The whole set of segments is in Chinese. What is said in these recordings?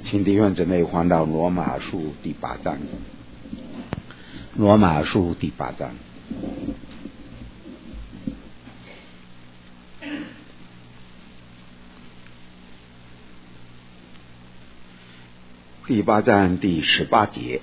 请弟兄姊妹翻到罗马书第8章。罗马书第8章。第8章第18节，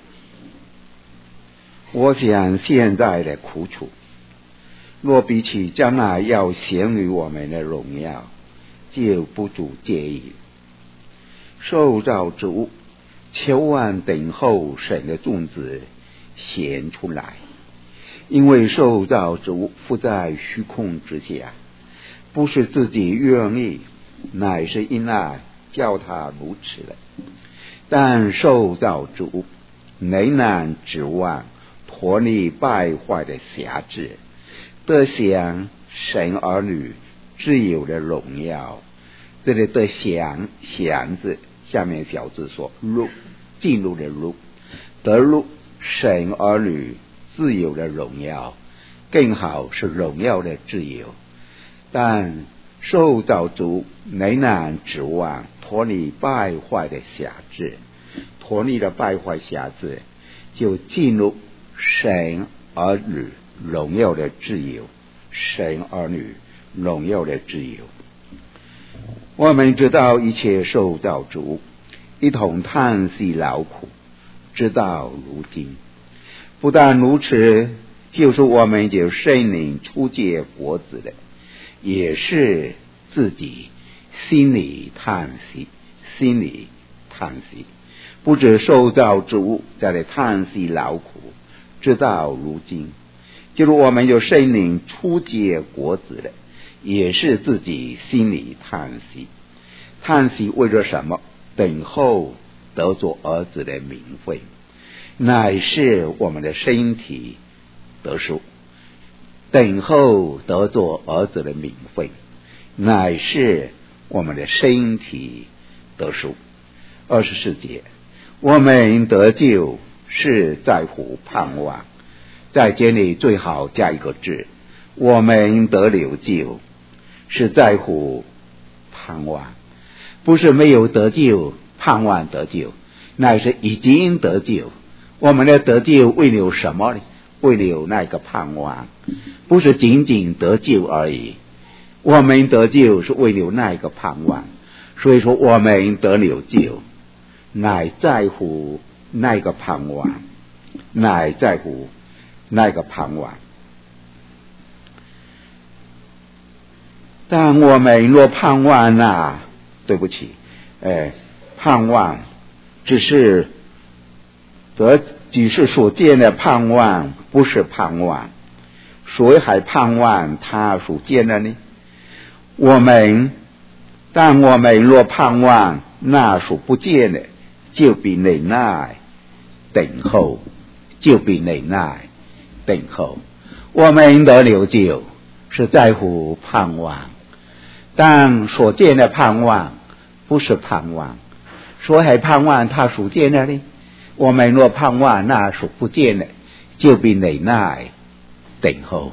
我想现在的苦楚，若比起将来要显于我们的荣耀，就不足介意。受造之物，求望等候神的种子显出来，因为受造之物伏在虚空之下，不是自己愿意，乃是因爱叫他如此的。但受造之物仍然指望脱离败坏的辖制，得享神儿女自由的荣耀。这里的享字下面小字说入，进入的入，得入神儿女自由的荣耀，更好是荣耀的自由。但受造之物仍然指望脱离败坏的辖制，脱离了败坏辖制，就进入神儿女荣耀的自由，神儿女荣耀的自由。我们知道一切受造之物一同叹息劳苦，直到如今。不但如此，就是我们就圣灵初结果子的，也是自己心里叹息，心里叹息。不止受造之物在这叹息劳苦，直到如今，就是我们就圣灵初结果子的，也是自己心里叹息。叹息为了什么？等候得做儿子的名分，乃是我们的身体得赎。等候得做儿子的名分，乃是我们的身体得赎。24节，我们得救是在乎盼望，在这里最好加一个字，我们得了救是在乎盼望，不是没有得救盼望得救，乃是已经得救。我们的得救为了什么呢？为了那个盼望，不是仅仅得救而已。我们得救是为了那个盼望，所以说我们得了救，乃在乎那个盼望，乃在乎那个盼望。但我们若盼望对不起，盼望只是所见的盼望，不是盼望。谁还盼望他所见的呢？但我们若盼望那所不见的，就必忍耐等候，就必忍耐等候。我们得了救是在乎盼望，但所见的盼望不是盼望。谁还盼望他所见的呢？我们若盼望那所不见的，就必忍耐等候。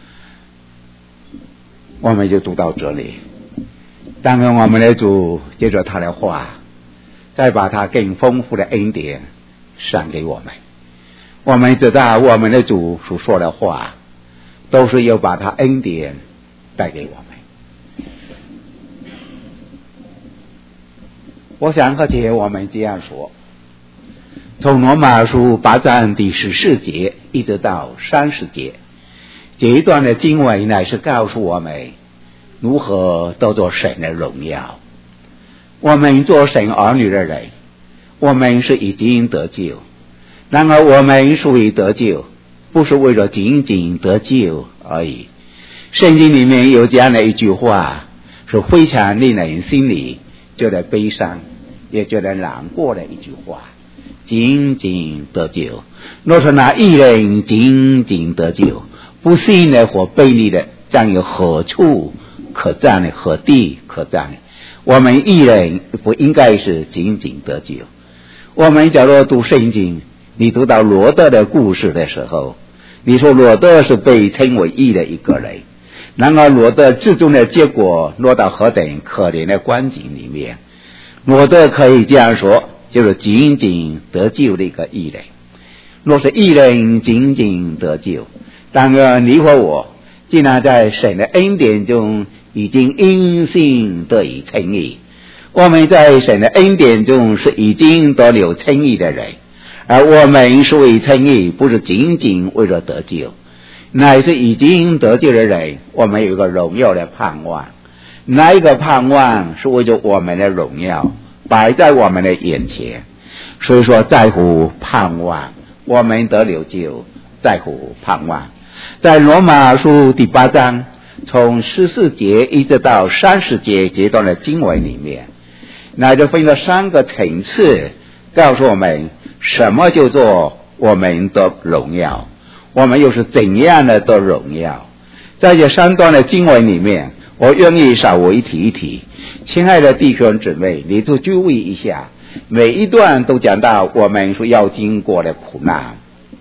我们就读到这里。当然我们的主借着他的话，再把他更丰富的恩典赏给我们。我们知道我们的主所说的话都是要把他恩典带给我们。我想而且我们这样说，从罗马书8章第14节一直到30节，这一段的经文乃是告诉我们如何得着神的荣耀。我们做神儿女的人，我们是已经得救，然而我们所以得救，不是为了仅仅得救而已。圣经里面有这样的一句话，是非常令人心里觉得悲伤也觉得难过的一句话，仅仅得救。若是那义人仅仅得救，不信的或悖逆的，将有何处可站呢？何地可站呢？我们义人不应该是仅仅得救。我们假如读圣经，你读到罗德的故事的时候，你说罗德是被称为义的一个人，然而罗德最终的结果落到何等可怜的光景里面。罗德可以这样说， 就是仅仅得救的一个义人。若是义人仅仅得救，但愿你和我竟然在神的恩典中已经因信得以称义。我们在神的恩典中是已经得了称义的人，而我们是为称义，不是仅仅为了得救，乃是已经得救的人。我们有一个荣耀的盼望，那一个盼望是为着我们的荣耀摆在我们的眼前。所以说在乎盼望，我们得了救，在乎盼望。在罗马书第8章从14节一直到30节这段的经文里面，那就分了3个层次，告诉我们什么叫做我们的荣耀，我们又是怎样的得荣耀。在这3段的经文里面，我愿意稍微提一提。亲爱的弟兄姊妹，你都注意一下，每一段都讲到我们所要经过的苦难，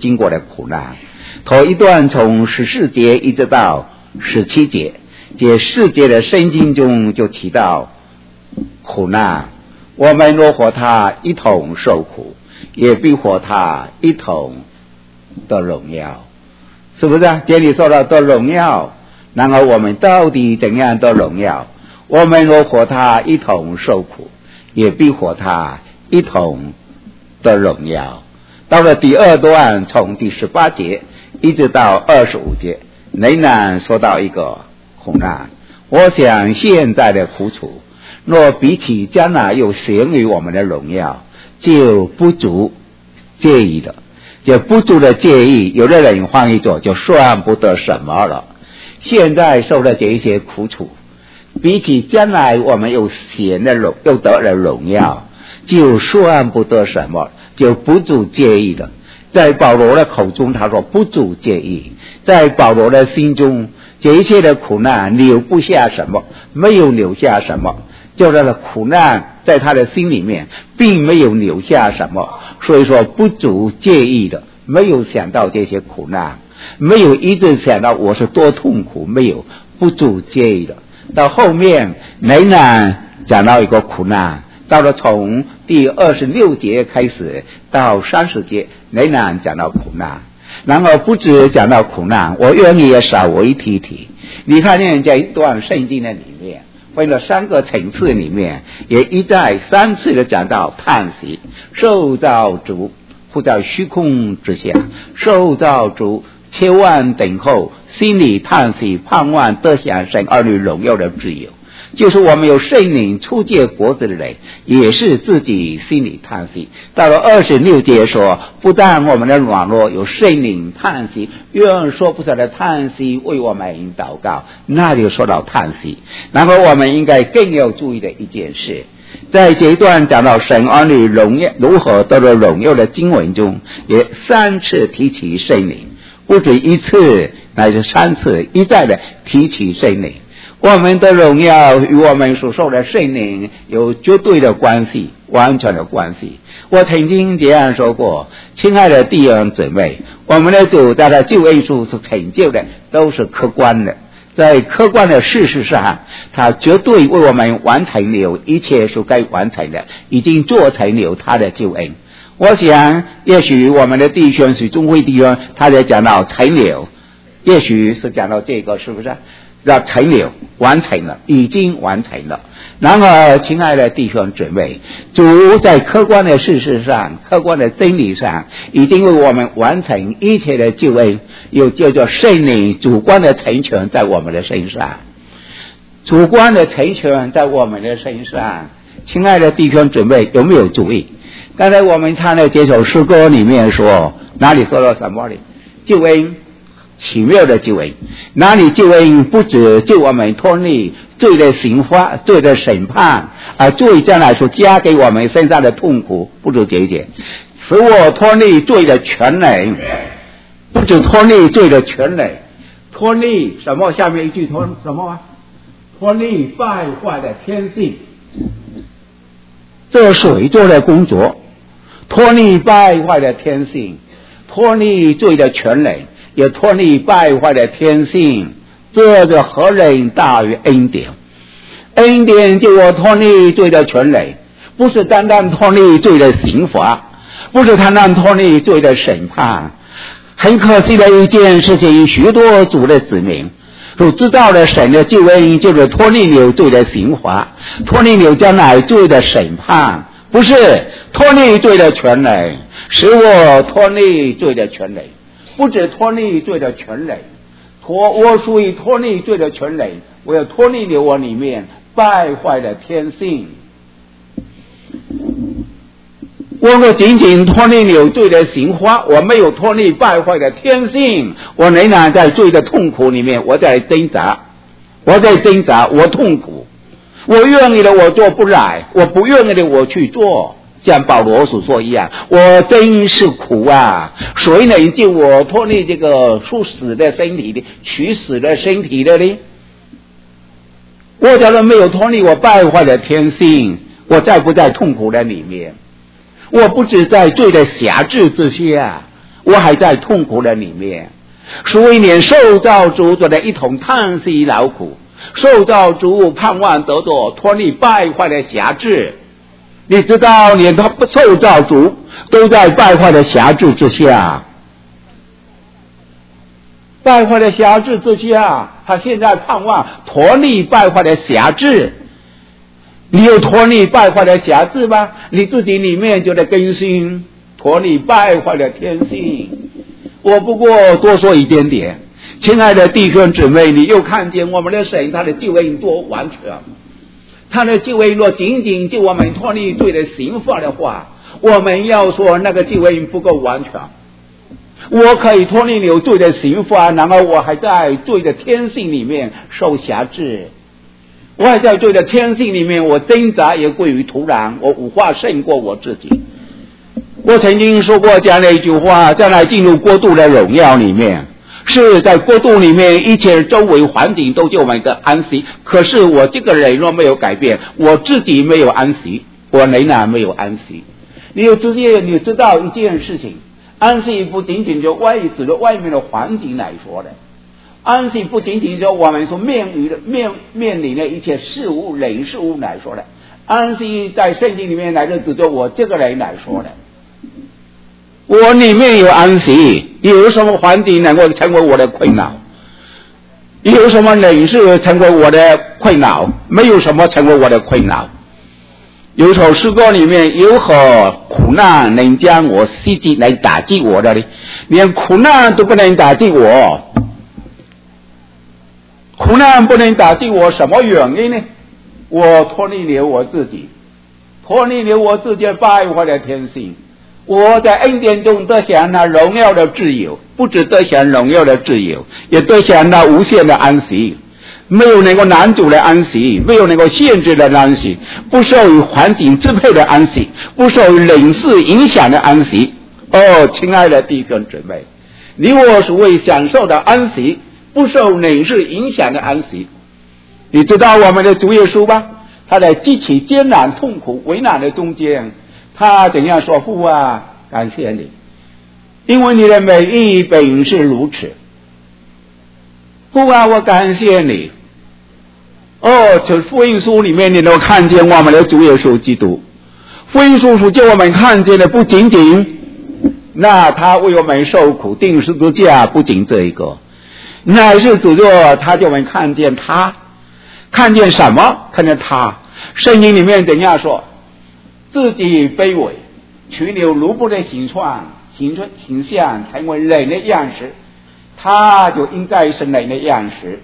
头一段从14节一直到17节，这4节的圣经中就提到苦难，我们若和他一同受苦，也必和他一同得荣耀，是不是啊？这里说到得荣耀，然后我们到底怎样得荣耀？我们若和他一同受苦，也必和他一同得荣耀。到了第2段，从第18节一直到25节，仍然说到一个苦难。我想现在的苦楚，若比起将来又显于我们的荣耀，就不足介意的。就不足的介意，有的人翻译作就算不得什么了。现在受的这一些苦楚，比起将来我们又得了荣耀，就算不得什么，就不足介意的。在保罗的口中他说不足介意，在保罗的心中这一切的苦难留不下什么，没有留下什么，就是了苦难在他的心里面并没有留下什么，所以说不足介意的，没有想到这些苦难，没有一直想到我是多痛苦，没有，不足介意的。到后面仍然讲到一个苦难，到了从第26节开始到30节仍然讲到苦难。然后不止讲到苦难，我愿意也稍微提提。你看见这一段圣经的里面分了3个层次，里面也一再3次的讲到叹息，受造主伏在虚空之下，受造主切望等候，心里叹息，盼望得享神儿女荣耀的自由。就是我们有圣灵初结果子的人，也是自己心里叹息。到了26节说，不但我们的软弱有圣灵叹息，愿说不出的叹息为我们祷告，那就说到叹息。然后我们应该更要注意的一件事，在这一段讲到神儿女荣耀如何得到荣耀的经文中，也3次提起圣灵，不止1次，乃是3次，一再的提起圣灵。我们的荣耀与我们所受的圣灵有绝对的关系，完全的关系。我曾经这样说过，亲爱的弟兄姊妹，我们的主在他救恩处所成就的都是客观的，在客观的事实上，他绝对为我们完成了一切所该完成的，已经做成了他的救恩。我想也许我们的弟兄是中会弟兄，他在讲到成了，也许是讲到这个，是不是要成了，完成了，已经完成了。然而亲爱的弟兄姊妹，主在客观的事实上，客观的真理上，已经为我们完成一切的救恩，又叫做圣灵主观的成全在我们的身上，主观的成全在我们的身上。亲爱的弟兄姊妹，有没有注意刚才我们唱的这首诗歌里面说，哪里说到什么呢？救恩，奇妙的救恩。哪里救恩不止救我们脱离罪的刑罚、罪的审判，而罪将来所加给我们身上的痛苦，不止这一点，使我脱离罪的权能，不止脱离罪的权能，脱离什么？下面一句脱什么啊？脱离败坏的天性。这谁做的工作？脱离败坏的天性，脱离罪的权能，也脱离败坏的天性，这个何人大于恩典？恩典就我脱离罪的权能， 不是单单脱离罪的刑罚，不是单单脱离罪的审判。很可惜的一件事情，许多主的子民都知道了神的救恩就是脱离了罪的刑罚，脱离了将来罪的审判，不是脱离罪的权利，使我脱离罪的权利，不止脱离罪的权利，我属于脱离罪的权利，我要脱离了我里面败坏的天性。我若仅仅脱离了罪的刑罚，我没有脱离败坏的天性，我仍然在罪的痛苦里面，我在挣扎，我痛苦，我愿意的我做不来，我不愿意的我去做，像保罗所说一样，我真是苦啊！谁能救我脱离这个属死的身体的取死的身体的呢？我假如没有脱离我败坏的天性，我在不在痛苦的里面？我不止在罪的辖制之下，我还在痛苦的里面。所以连受造主都在一同叹息劳苦，受造主盼望得到脱离败坏的辖制。你知道连他受造主都在败坏的辖制之下，败坏的辖制之下，他现在盼望脱离败坏的辖制。你有脱离败坏的辖制吗？你自己里面就得更新脱离败坏的天性。我不过多说一点点，亲爱的弟兄姊妹，你又看见我们的神他的救恩多完全，他的救恩若仅仅救我们脱离罪的刑罚的话，我们要说那个救恩不够完全。我可以脱离了罪的刑罚，然后我还在罪的天性里面受辖制，我还在罪的天性里面，我挣扎也归于土壤，我无法胜过我自己。我曾经说过这样的一句话，将来进入国度的荣耀里面，是在国度里面一切周围环境都给我们一个安息，可是我这个人若没有改变，我自己没有安息，我仍然没有安息。你知道一件事情，安息不仅仅就指着外面的环境来说的，安息不仅仅就我们所面临的一切事物人事物来说的，安息在圣经里面来说指着我这个人来说的。我里面有安息，有什么环境能够成为我的困扰？有什么人事成为我的困扰？没有什么成为我的困扰。有首诗歌里面，有何苦难能将我袭击来打击我的呢？连苦难都不能打击我，苦难不能打击我，什么原因呢？我脱离了我自己，脱离了我自己败坏的天性。我在恩典中得享那荣耀的自由，不只得享荣耀的自由，也得享那无限的安息。没有能够拦阻的安息，没有能够限制的安息，不受于环境支配的安息，不受于人事影响的安息。哦，亲爱的弟兄姊妹，你我所谓享受的安息，不受人事影响的安息。你知道我们的主耶稣吧？他在极其艰难痛苦为难的中间，他怎样说？父啊，感谢你，因为你的美意本是如此。父啊，我感谢你。哦，这福音书里面你能看见我们的主耶稣基督。福音书叫我们看见的不仅仅那他为我们受苦钉十字架，不仅这一个，乃是主作他叫我们看见他，看见什么？看见他。圣经里面怎样说？自己卑微，取了奴仆的形象，成为人的样式，他就应该是人的样式。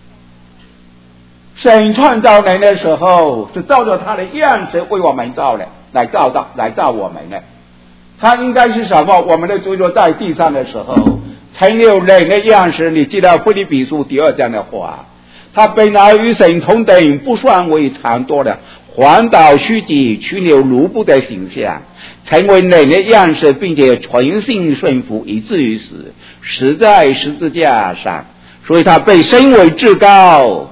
神创造人的时候，是照着他的样式为我们造的，来造我们的。他应该是什么？我们的主耶稣在地上的时候，成了人的样式。你记得腓立比书第2章的话，他本来与神同等，不算为强夺的，环岛虚己，取了奴仆的形象，成为人的样式，并且存心顺服，以至于死在十字架上。所以他被升为至高。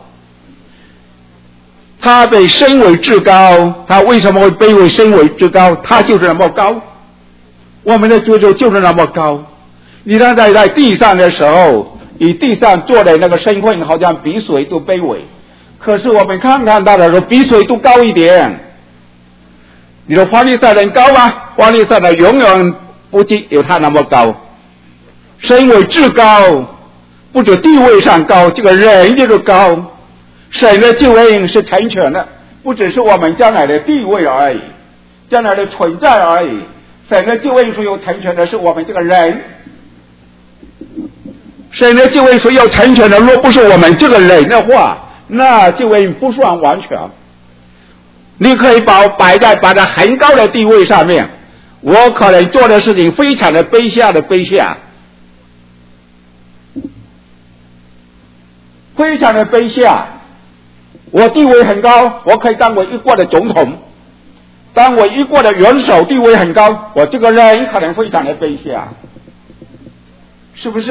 他被升为至高，他为什么会被升为至高？他就是那么高，我们的主就是那么高。你看在地上的时候，以地上做的那个身份，好像比谁都卑微。可是我们看看他的时候，比谁都高一点。 你说法利赛人高吗？法利赛人永远不有他那么高。神为至高，不止地位上高，这个人就是高。神的救恩是成全的，不只是我们将来的地位而已，将来的存在而已。神的救恩所有成全的是我们这个人。神的救恩所有成全的，若不是我们这个人的话，那救恩不算完全。你可以把我摆在很高的地位上面，我可能做的事情非常的卑下，非常的卑下。我地位很高，我可以当我一国的总统，当我一国的元首，地位很高，我这个人可能非常的卑下，是不是？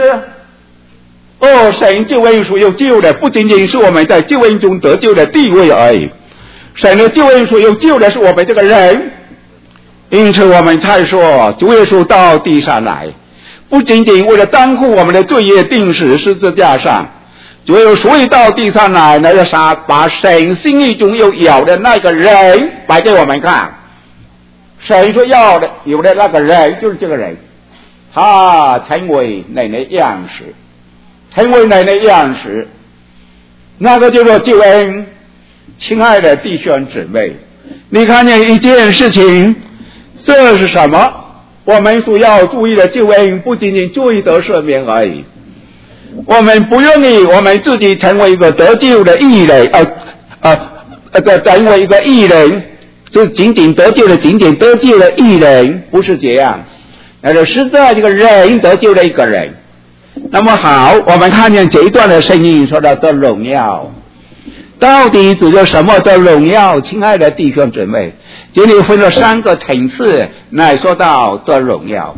神救恩所有救的不仅仅是我们在救恩中得救的地位而已，神的救恩所有救的是我们这个人。因此我们才说主耶稣到地上来，不仅仅为了担负我们的罪业钉死十字架上，主耶稣所以到地上来，那个啥把神心意中有的那个人摆给我们看。神说要的有的那个人就是这个人，他成为人的样式，成为人的样式，那个叫做救恩。亲爱的弟兄姊妹，你看见一件事情，这是什么？我们所要注意的救恩不仅仅罪得赦免而已，我们不愿意我们自己成为一个得救的义人，成为一个义人，就仅仅得救的义人，不是这样。那就实在这个人得救的一个人。那么好，我们看见这一段的声音说到的荣耀，到底指的什么的荣耀？亲爱的弟兄姊妹，这里分了3个层次来说到的荣耀。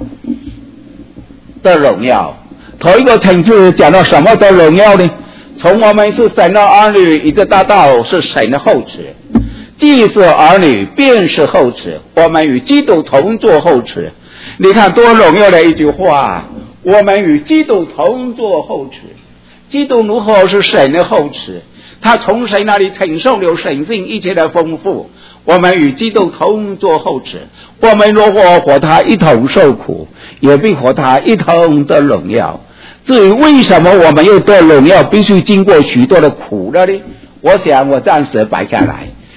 头一个层次讲到什么的荣耀呢？从我们是神的儿女一直到是神的后嗣，既是儿女便是后嗣，我们与基督同作后嗣。你看多荣耀的一句话，我们与基督同作后嗣。基督如何是神的后嗣？他从神那里承受了神性一切的丰富，我们与基督同作后嗣。我们如果和他一同受苦，也必和他一同得荣耀。至于为什么我们又得荣耀必须经过许多的苦了呢？我想我暂时摆下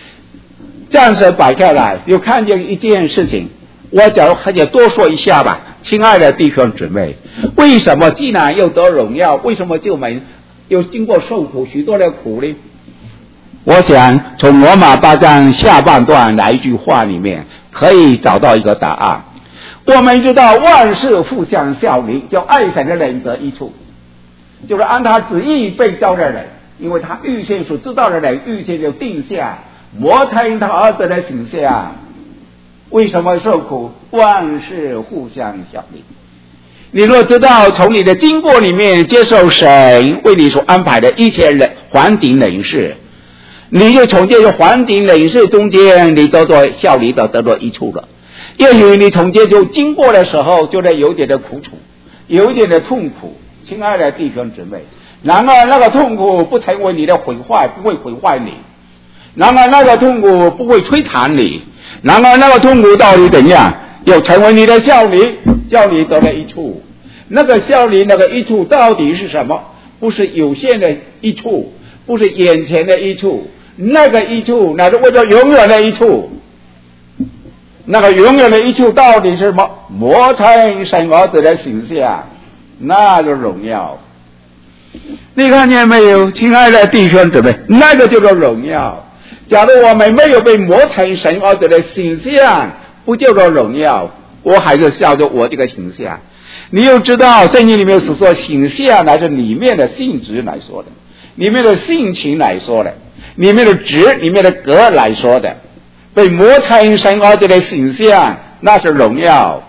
来，又看见一件事情，我还得多说一下吧。亲爱的弟兄姊妹，为什么既然又得荣耀，为什么就没又经过受苦许多的苦呢？我想从罗马8章下半段那一句话里面可以找到一个答案。我们知道万事互相效力，叫爱神的人得益处，就是按他旨意被召的人，因为他预先所知道的人，预先就定下模特他儿子的形象。为什么受苦？万事互相效力。你若知道从你的经过里面接受神为你所安排的一切环境人事，你就从这个环境人事中间你得到效力的，得到益处了。也许你从这就经过的时候就得有点的苦楚，有一点的痛苦。亲爱的弟兄姊妹，然而那个痛苦不成为你的毁坏，不会毁坏你，然而那个痛苦不会摧残你，然而那个痛苦到底怎样？又成为你的效力，叫你得了益处。那个效力，那个益处到底是什么？不是有限的益处，不是眼前的益处，那个益处乃是为了永远的益处。那个永远的益处到底是什么？模成神儿子的形象，那就荣耀。你看见没有，亲爱的弟兄姊妹，那个叫做荣耀。假如我们没有被磨成神儿子的形象，不叫做荣耀，我还是照着我这个形象。你又知道圣经里面是说形象乃是里面的性质来说的，里面的性情来说的，里面的质里面的格来说的，被磨成神儿子的形象，那是荣耀。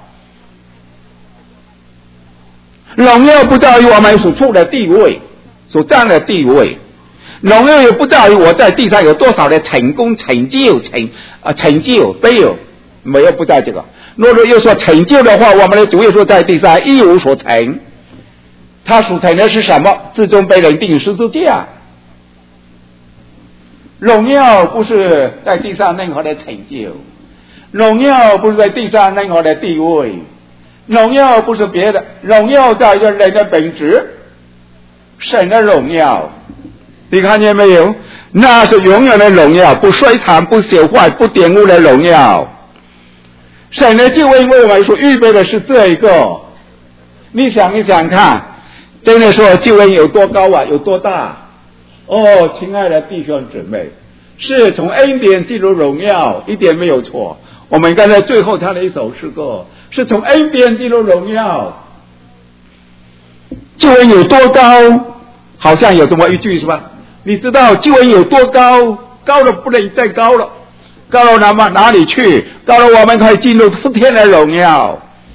荣耀不在于我们所处的地位，所占的地位，荣耀也不在于我在地上有多少的成功成就没有，没有，不在这个。若是又说成就的话，我们的主耶稣在地上一无所成，他所成的是什么？最终被人钉十字架。荣耀不是在地上任何的成就， 荣耀不是在地上任何的地位，荣耀不是别的，荣耀在于人的本质，神的荣耀。你看见没有？那是永远的荣耀，不衰残、不朽坏、不玷污的荣耀。神的救恩为我们所预备的是这一个。你想一想看，真的说救恩有多高啊，有多大？哦，亲爱的弟兄姊妹，是从恩典进入荣耀，一点没有错。我们刚才最后唱的一首诗歌，是从恩典进入荣耀。救恩有多高？好像有这么一句是吧？你知道救恩有多高？高的不能再高了，高到哪里去？高到我们可以进入父天的荣耀。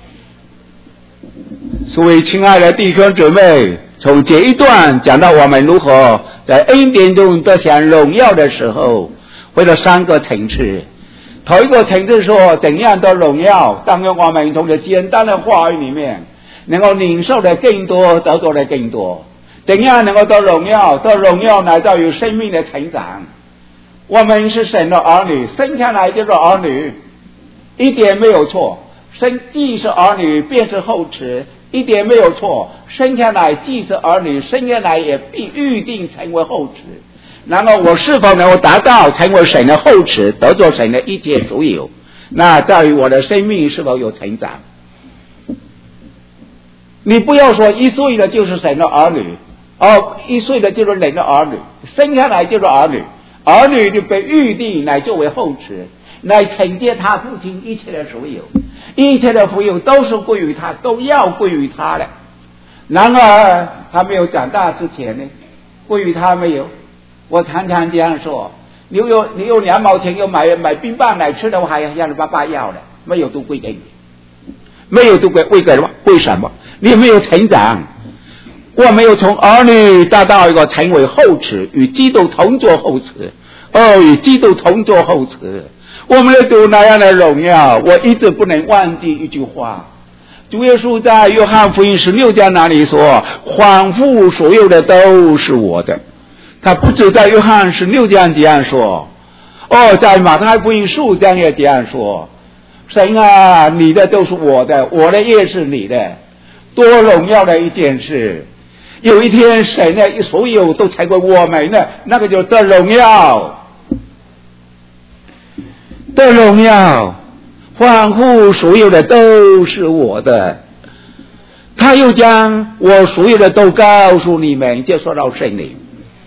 所以亲爱的弟兄姊妹，从这一段讲到我们如何在恩典中得享荣耀的时候，为了3个层次。头一个层次说怎样得荣耀，当然我们从这简单的话语里面能够领受的更多，得到的更多。怎样能够得荣耀？得荣耀乃在于生命的成长。我们是神的儿女，生下来就是儿女，一点没有错。既是儿女，便是后嗣，一点没有错。生下来既是儿女，生下来也必预定成为后嗣。然后我是否能够达到成为神的后嗣，得着神的一切所有，那在于我的生命是否有成长。你不要说1岁的就是神的儿女，1岁的就是人的儿女，生下来就是儿女，儿女就被预定来作为后嗣，来承接他父亲一切的所有，一切的福有都是归于他，都要归于他的。然而他没有长大之前呢，归于他没有。我常常这样说，你有2毛钱要买冰棒来吃的话，还要你爸爸要的，没有都归给你，没有都归给什么？为什么？你没有成长。我没有从儿女达到一个成为后嗣，与基督同作后嗣，与基督同作后嗣，我们要得那样的荣耀。我一直不能忘记一句话，主耶稣在约翰福音16章那里说，仿佛所有的都是我的。他不止在约翰16章这样说，在马太福音15章也这样说，神啊，你的都是我的，我的也是你的，多荣耀的一件事。有一天神的所有都成为我们的，那个就得荣耀，得荣耀，仿佛所有的都是我的。他又将我所有的都告诉你们，就说到圣灵。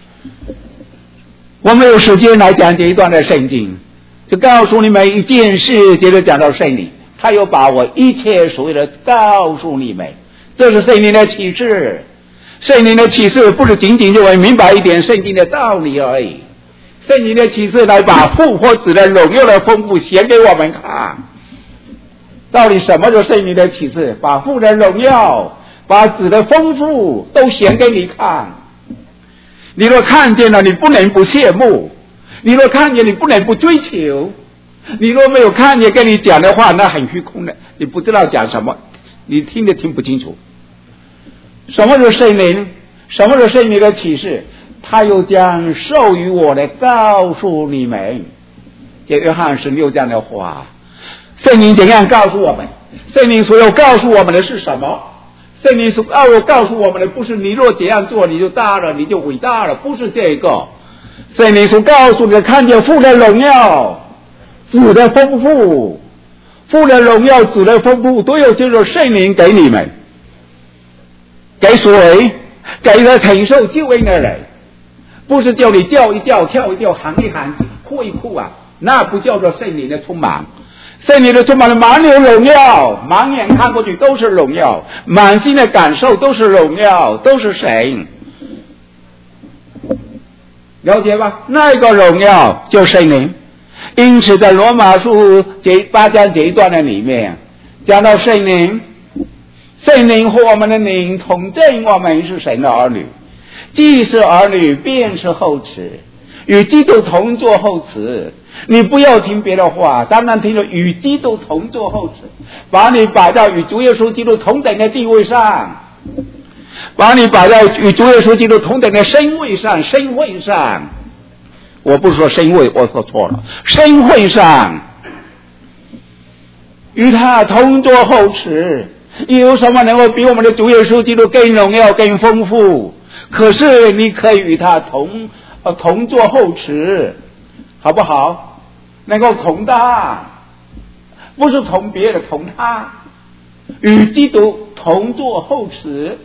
我没有时间来讲这一段的圣经，就告诉你们一件事，接着讲到圣灵，他又把我一切所有的告诉你们，这是圣灵的启示。圣灵的启示不是仅仅就会明白一点圣经的道理而已，圣灵的启示来把父或子的荣耀的丰富显给我们看。到底什么是圣灵的启示？把父的荣耀，把子的丰富都显给你看。你若看见了，你不能不羡慕；你若看见，你不能不追求；你若没有看见，跟你讲的话，那很虚空的，你不知道讲什么，你听得听不清楚。什么是圣灵？什么是圣灵的启示？他又将授予我的告诉你们。这约翰16章的话，圣灵怎样告诉我们？圣灵所要告诉我们的是什么？圣灵所要告诉我们的不是你若这样做你就大了，你就伟大了，不是这个。圣灵所告诉你的，看见父的荣耀，子的丰富，父的荣耀，子的丰富，都有这种圣灵给你们。给谁？给了承受救恩的人，不是叫你叫一叫、跳一跳、喊一喊、哭一哭啊，那不叫做圣灵的充满。圣灵的充满了满有荣耀，满眼看过去都是荣耀，满心的感受都是荣耀，都是神。了解吧？那一个荣耀就是圣灵。因此在罗马书8章这一段的里面讲到圣灵，圣灵和我们的灵同证我们是神的儿女，既是儿女便是后嗣，与基督同作后嗣。你不要听别的话，当然听了与基督同作后嗣，把你摆到与主耶稣基督同等的地位上，把你摆在与主耶稣基督同等的身位上，身份上。我不是说身位，我说错了，身份上。 与他同坐后池，有什么能够比我们的主耶稣基督更荣耀、更丰富？可是你可以与他同坐后池，好不好？能够同他，不是同别的，同他，与基督同坐后池。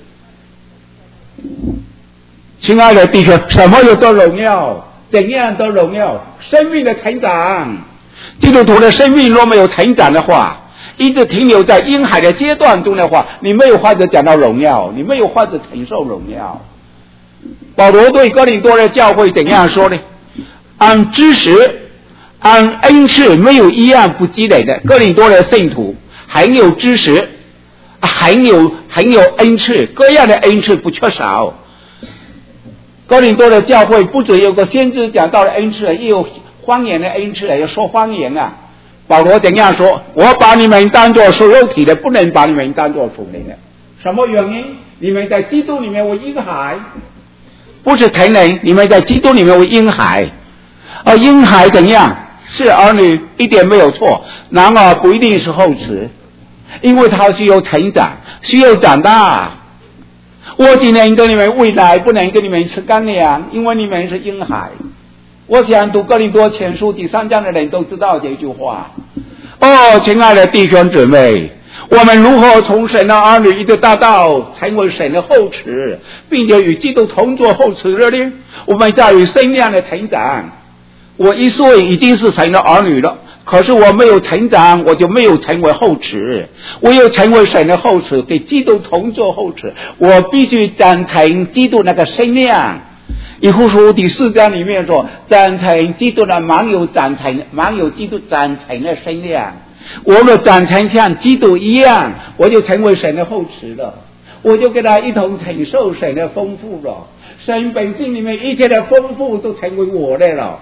亲爱的弟兄，什么有多荣耀？怎样都荣耀？生命的成长，基督徒的生命若没有成长的话，一直停留在婴孩的阶段中的话，你没有法子讲到荣耀，你没有法子承受荣耀。保罗对哥林多的教会怎样说呢？按知识、按恩赐没有一样不积累的。哥林多的圣徒很有知识，很有恩赐，各样的恩赐不缺少。哥林多的教会不只有个先知讲道的恩赐，也有方言的恩赐，要说方言啊。保罗怎样说？我把你们当作属肉体的，不能把你们当作属灵的。什么原因？你们在基督里面为婴孩，不是成人，你们在基督里面为婴孩。而婴孩怎样？是儿女，一点没有错。然而不一定是后嗣，因为他需要成长，需要长大。我今天跟你们未来不能跟你们吃干粮，因为你们是婴孩。我想读哥林多前书第3章的人都知道这句话。哦，亲爱的弟兄姊妹，我们如何从神的儿女一直大道成为神的后嗣，并且与基督同作后嗣的呢？我们在于生量的成长。我1岁已经是神的儿女了，可是我没有成长，我就没有成为后嗣。我要成为神的后嗣，给基督同作后嗣，我必须长成基督那个身量。以弗所书第4章里面说，长成基督的满有基督长成的身量。我若长成像基督一样，我就成为神的后嗣了，我就跟他一同承受神的丰富了。神本性里面一切的丰富都成为我的了。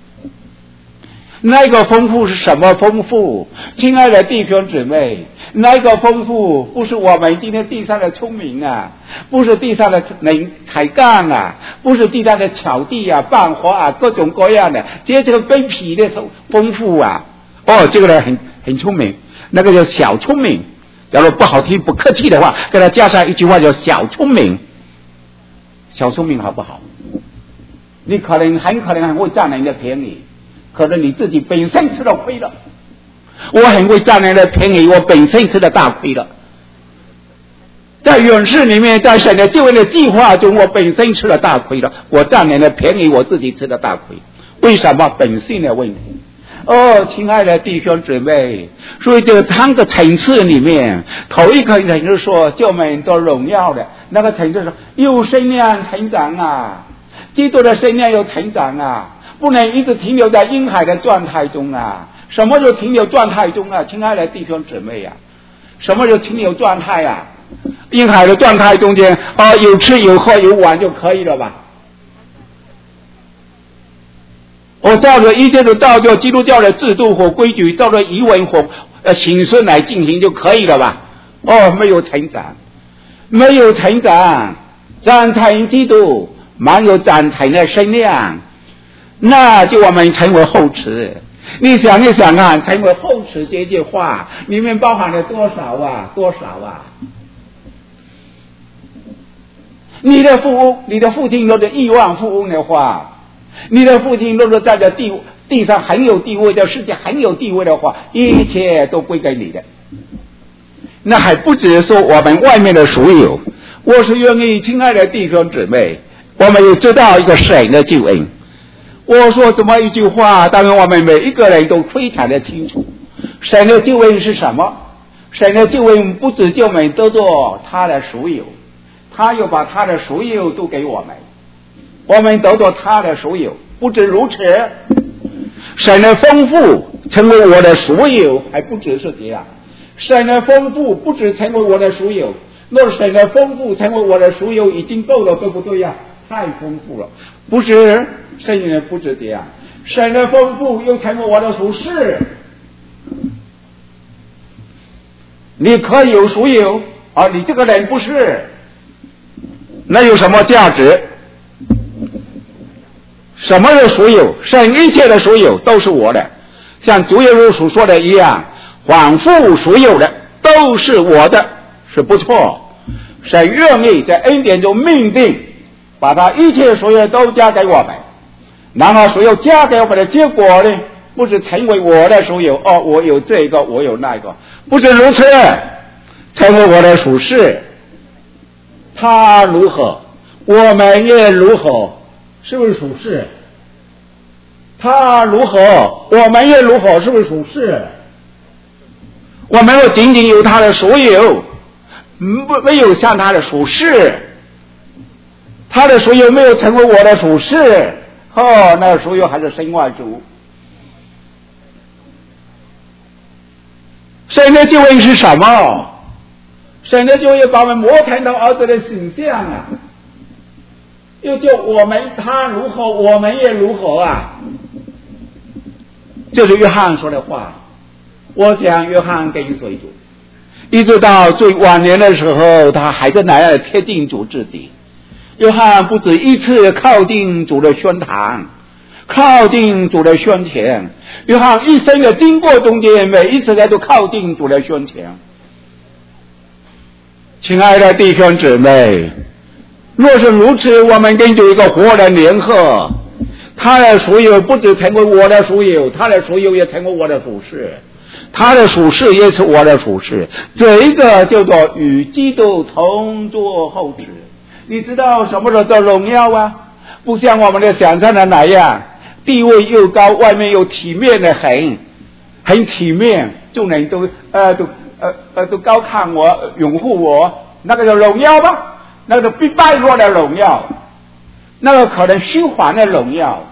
那个丰富是什么丰富？亲爱的弟兄姊妹，那个丰富不是我们今天地上的聪明啊，不是地上的才干啊，不是地上的巧技啊、办法啊，各种各样的，这个卑鄙的丰富啊。哦，这个人很聪明，那个叫小聪明。假如不好听、不客气的话，给他加上一句话叫小聪明。小聪明好不好？你很可能会占人的便宜。可能你自己本身吃了亏了，我很会占人的便宜，我本身吃了大亏了。在永世里面，在神的救恩的计划中，我本身吃了大亏了，我占人的便宜，我自己吃了大亏。为什么？本性的问题。哦，亲爱的弟兄姊妹，所以这个3个层次里面，头一个层次说救门都荣耀的，那个层次说有生量成长啊，基督的生量有成长啊。不能一直停留在婴孩的状态中啊！什么就停留状态中啊？亲爱的弟兄姊妹啊，什么就停留状态啊？婴孩的状态中间有吃有喝有玩就可以了吧？我照着一切都照着基督教的制度和规矩，照着仪文和形式来进行就可以了吧？哦，没有成长，没有成长，长成基督，满有长成的身量。那就我们成为后嗣。你想一想啊，成为后嗣这句话里面包含了多少啊？多少啊？你的父亲若是亿万富翁的话，你的父亲若是在这地上很有地位，在世界很有地位的话，一切都归给你的。那还不只是说我们外面的所有。我是愿意，亲爱的弟兄姊妹，我们也知道一个神的救恩。我说这么一句话，当然我们每一个人都非常的清楚，神的救恩是什么？神的救恩不只救我们得做他的所有，他又把他的所有都给我们，我们得做他的所有。不止如此，神的丰富成为我的所有，还不只是这样。神的丰富不只成为我的所有，若神的丰富成为我的所有已经够了，对不对呀？太丰富了，不是圣人不止这样，神的丰富又成为我的属世。你可以有所有，而你这个人不是，那有什么价值？什么的所有？神一切的所有都是我的，像主耶稣所说的一样， 仿佛所有的都是我的，是不错。神愿意在恩典中命定，把他一切所有都加给我们，然后所有加给我们的结果呢，不是成为我的所有，我有这个，我有那个，不是如此，成为我的属世。他如何，我们也如何，是不是属世？他如何，我们也如何，是不是属世？我们不仅仅有他的所有，没有像他的属世，他的所有没有成为我的属世，那所有还是身外之物。神的救恩是什么？神的救恩把我们磨成到儿子的形象啊，又叫我们他如何，我们也如何啊。这是约翰说的话。我想约翰跟随主，一直到最晚年的时候，他还在那样贴近主自己。约翰不止一次靠近主的宣堂，靠近主的宣前。约翰一生的经过中间，每一次他都靠近主的宣前。亲爱的弟兄姊妹，若是如此，我们跟主一个活的联合，他的所有不只成为我的所有，他的所有也成为我的属世，他的属世也是我的属世。这一个叫做与基督同坐后嗣。你知道什么叫做荣耀啊？不像我们的想象的那样，地位又高，外面又体面的很体面，众人都高看我，拥护我，那个叫荣耀吧？那个被败落的荣耀，那个可能虚幻的荣耀。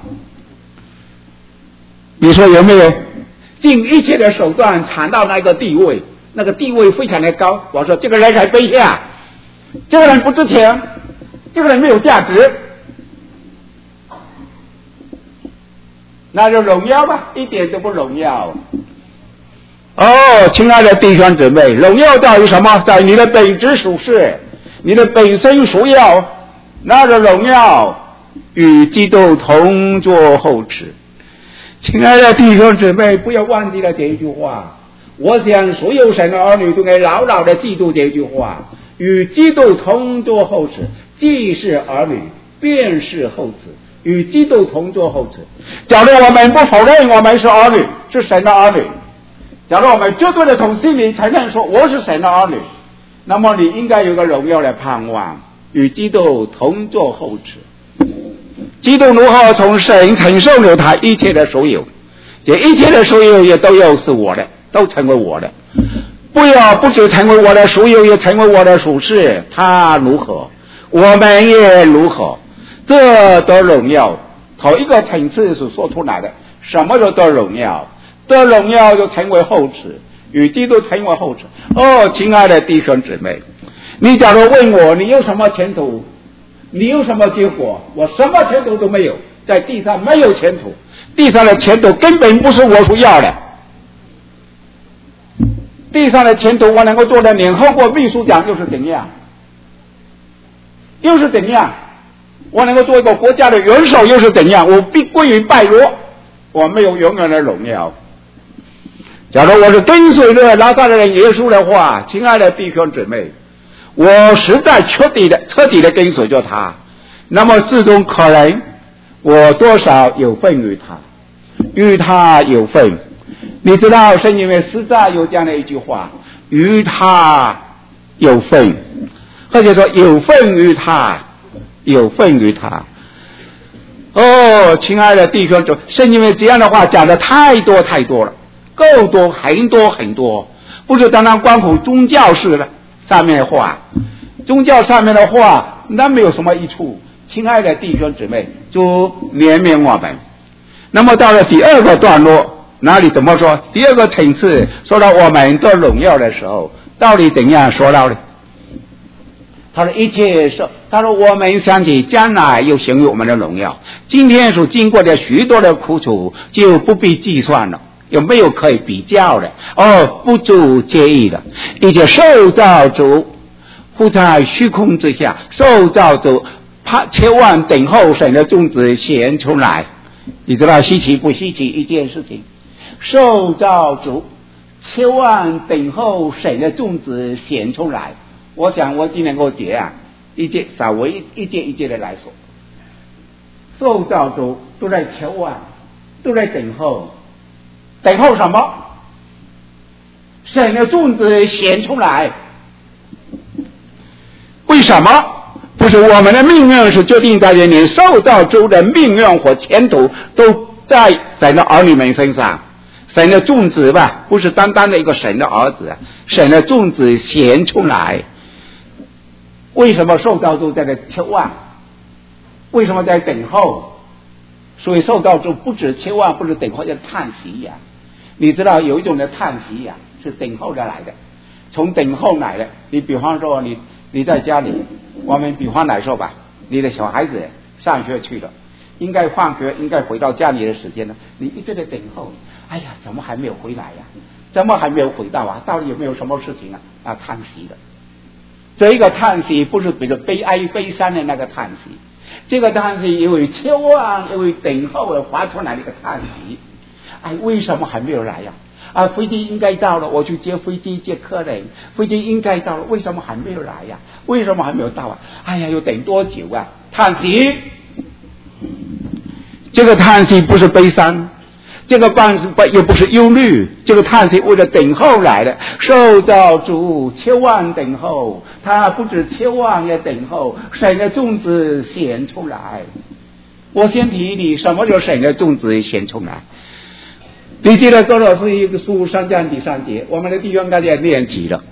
你说有没有？尽一切的手段抢到那个地位，那个地位非常的高。我说这个人才卑下，这个人不值钱，这个人没有价值，那就荣耀吧，一点都不荣耀。亲爱的弟兄姊妹，荣耀在于什么？在你的本质属世，你的本身属要，那个荣耀与基督同坐后嗣。亲爱的弟兄姊妹，不要忘记了这一句话。我想所有神的儿女都该牢牢的记住这句话：与基督同坐后嗣，既是儿女，便是后嗣。与基督同坐后嗣。假如我们不否认我们是儿女，是神的儿女，假如我们绝对的从心里承认说我是神的儿女，那么你应该有个荣耀的盼望，与基督同坐后嗣。基督如何从神承受了他一切的所有，这一切的所有也都要是我的，都成为我的。不只成为我的所有，也成为我的属世。他如何，我们也如何。这得荣耀，头一个层次是说出来的。什么叫得荣耀？得荣耀就成为后嗣，与基督成为后嗣。亲爱的弟兄姊妹，你假如问我你有什么前途，你有什么结果？我什么前途都没有，在地上没有前途，地上的前途根本不是我所要的。地上的前途我能够做的年后国秘书长又是怎样？我能够做一个国家的元首又是怎样？我必归于败落，我没有永远的荣耀。假如我是跟随着拿撒勒人耶稣的话，亲爱的弟兄姊妹，我实在彻底的跟随着他，那么至终可能我多少有份于他，与他有份。你知道圣经里面实在有这样的一句话，与他有份，或者说有份于他，有份于他。亲爱的弟兄姊妹，圣经里面这样的话讲的太多太多了，够多，很多很多，不是单单关乎宗教式的上面的话，宗教上面的话那没有什么益处。亲爱的弟兄姊妹，主怜悯我们。那么到了第二个段落，哪里怎么说？第二个层次说到我们的荣耀的时候，到底怎样说到的？他说一切是，他说我们想起将来又显于我们的荣耀，今天所经过的许多的苦楚就不必计算了，有没有可以比较的？不足介意的。一切受造主护在虚空之下，受造主切望等候神的种子显出来。你知道稀奇不稀奇一件事情？受造主千万等候神的种子显出来。我想我今天给我解啊，一节稍微一节一节的来说，受造主都在求望，都在等候，等候什么？神的种子显出来。为什么？不是我们的命运是决定在于你受造主的命运或前途都在神的儿女们身上。神的种子吧，不是单单的一个神的儿子，神的种子显出来。为什么受造主在这求望？为什么在等候？所以受造主不止求望，不止等候，要叹息呀。你知道有一种的叹息呀，是等候着来的，从等候来的。你比方说你在家里，我们比方来说吧，你的小孩子上学去了，应该放学，应该回到家里的时间了，你一直在等候，哎呀，怎么还没有回来呀？怎么还没有回到啊？到底有没有什么事情啊？叹息的。这一个叹息不是比如悲哀悲伤的那个叹息，这个叹息因为期望，因为等候而发出来的一个叹息。哎，为什么还没有来呀？啊，飞机应该到了，我去接飞机接客人，飞机应该到了，为什么还没有来呀？为什么还没有到啊？哎呀，要等多久啊？叹息。这个叹息不是悲伤，这个又不是忧虑，这个叹息为了等候来的。受造主期望等候，他不止期望也等候神的种子显出来。我先提你，什么叫神的种子显出来？你记得哥罗西一个书3章第3节，我们的弟兄大家练习了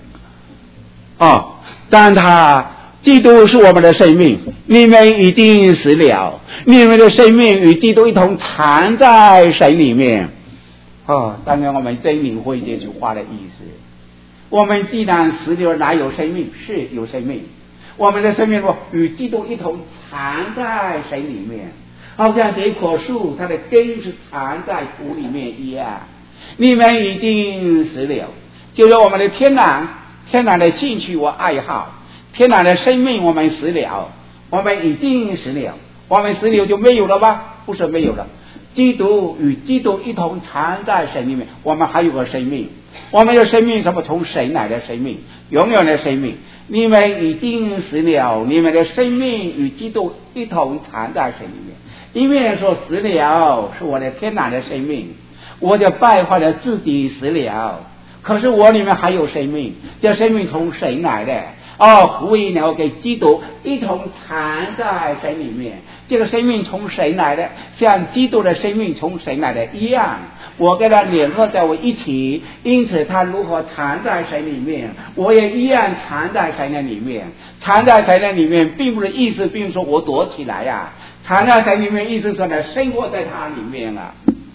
但他基督是我们的生命，你们已经死了，你们的生命与基督一同藏在神里面。当然我们真领会这句话的意思。我们既然死了，哪有生命？是有生命。我们的生命与基督一同藏在神里面，好像这棵树它的根是藏在土里面一样。你们已经死了，就是我们的天然的兴趣和爱好，天然的生命我们死了，我们已经死了。我们死了就没有了吧？不是没有了，基督与基督一同藏在神里面，我们还有个生命。我们的生命什么？从神来的生命，永远的生命。你们已经死了，你们的生命与基督一同藏在神里面。因为说死了是我的天然的生命，我就败坏了自己死了，可是我里面还有生命，这生命从神来的福音然后给基督一同藏在神里面。这个生命从神来的，像基督的生命从神来的一样，我跟他联合在我一起，因此他如何藏在神里面，我也一样藏在神的里面。藏在神的里面并不是意思并不是说我躲起来呀，藏在神里面意思说呢，生活在他里面啊。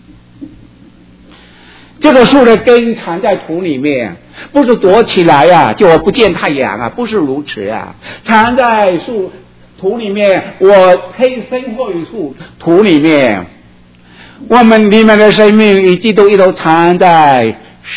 这个树的根藏在土里面，不是躲起来呀，就我不见太阳啊，不是如此啊。藏在土里面，我可以生活于土里面。我们里面的生命与基督一同藏在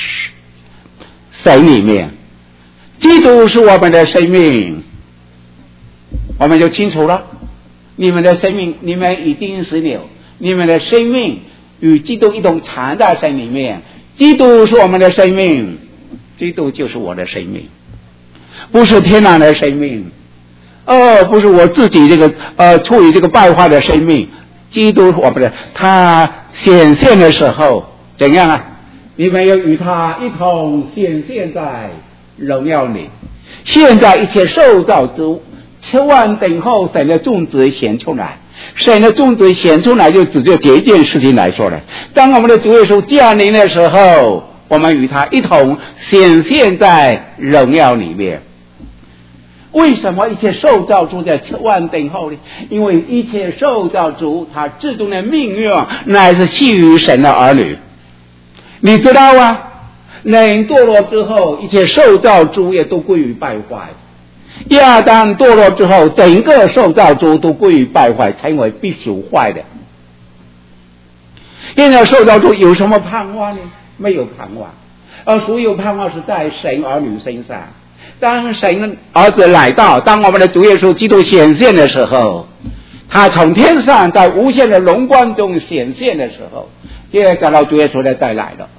神里面，基督是我们的生命，我们就清楚了。你们的生命，你们已经死了，你们的生命与基督一同藏在神里面。基督是我们的生命，基督就是我的生命，不是天然的生命，不是我自己这个处于这个败坏的生命。基督我们的他显现的时候怎样啊？你们要与他一同显现在荣耀里。现在一切受造之千万等候神的种子显出来，神的种子显出来，就只就这一件事情来说了。当我们的主耶稣降临的时候，我们与他一同显现在荣耀里面。为什么一切受造主在千万等候呢？因为一切受造主他至终的命运乃是系于神的儿女。你知道啊，人堕落之后，一切受造主也都归于败坏。亚当堕落之后，整个受造主都归于败坏，成为必属坏的。现在受造主有什么盼望呢？没有盼望，所有盼望是在神儿女身上。当神儿子来到，当我们的主耶稣基督显现的时候，他从天上在无限的荣光中显现的时候，接着到主耶稣的再来了，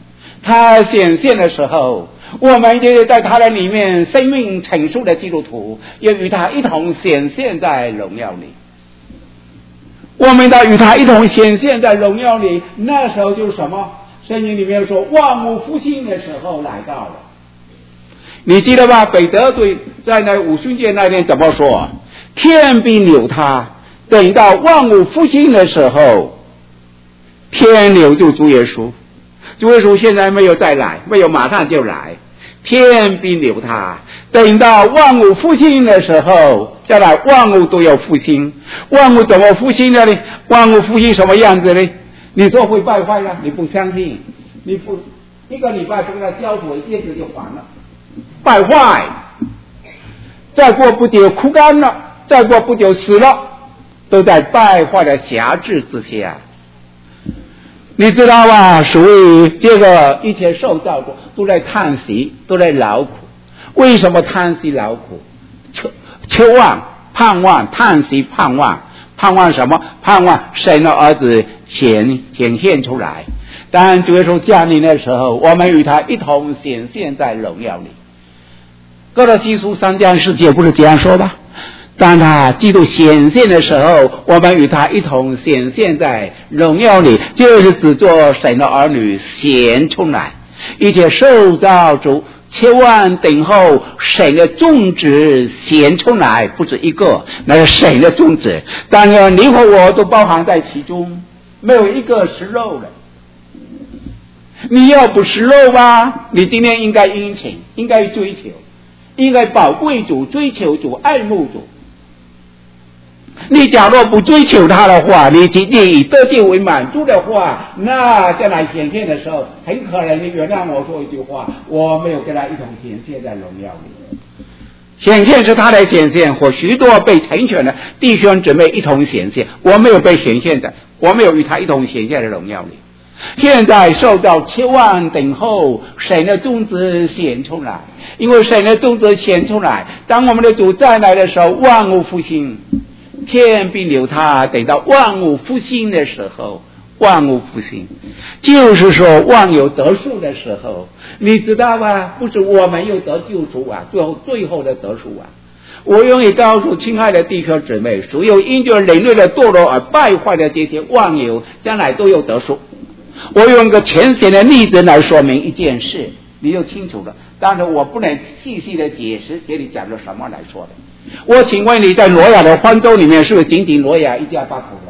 他显现的时候，我们也在他的里面生命成熟的基督徒，也与他一同显现在荣耀里。我们要与他一同显现在荣耀里，那时候就是什么？圣经里面说万物复兴的时候来到了。你记得吧？彼得对在那五旬节那天怎么说？天必留他，等到万物复兴的时候，天留就主耶稣。主耶稣现在没有再来，没有马上就来，天必留他，等到万物复兴的时候，将来万物都要复兴。万物怎么复兴的呢？万物复兴什么样子呢？你说会败坏了，你不相信，你不一个礼拜跟他浇水，叶子就黄了，败坏。再过不久枯干了，再过不久死了，都在败坏的辖制之下。你知道吧？所以这个一切受造者都在叹息，都在劳苦。为什么叹息劳苦？求望、盼望、叹息、盼望，盼望什么？盼望神的儿子显现出来。当然，主耶稣降临的时候，我们与他一同显现在荣耀里。哥罗西书3章4节不是这样说吧？当他基督显现的时候，我们与他一同显现在荣耀里，就是指做神的儿女显出来。一切受造主切望等候神的种子显出来，不止一个，那是神的种子。当然你和我都包含在其中，没有一个是肉的。你要不是肉吧，你今天应该殷勤，应该追求，应该宝贵主、追求主、爱慕主。你假若不追求他的话，你以得救为满足的话，那将来显现的时候，很可能你原谅我说一句话，我没有跟他一同显现在荣耀里。显现是他的显现，和许多被成全的弟兄姊妹一同显现，我没有被显现的，我没有与他一同显现在荣耀里。现在受到期望等候神的种子显出来，因为神的种子显出来，当我们的主再来的时候，万物复兴，天必留他，等到万物复兴的时候，万物复兴，就是说万有得赎的时候，你知道吧？不是我们又得救赎啊，最后的得赎啊！我愿意告诉亲爱的弟兄姊妹，所有因着人类的堕落而败坏的这些万有，将来都有得赎。我用一个浅显的例子来说明一件事，你就清楚了。但是我不能细细的解释这里讲的什么来说的。我请问你在挪亚的方舟里面，是不是仅仅挪亚一家8口人？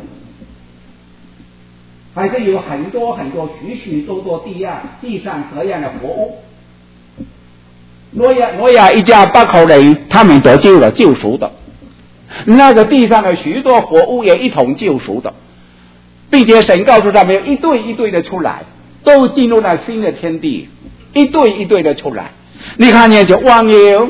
还是有很多很多许许多多地上各样的活物？挪亚一家8口人，他们得救了，救赎的。那个地上的许多活物也一同救赎的，并且神告诉他们一对一对的出来，都进入了新的天地，一对一对的出来。你看见这万有，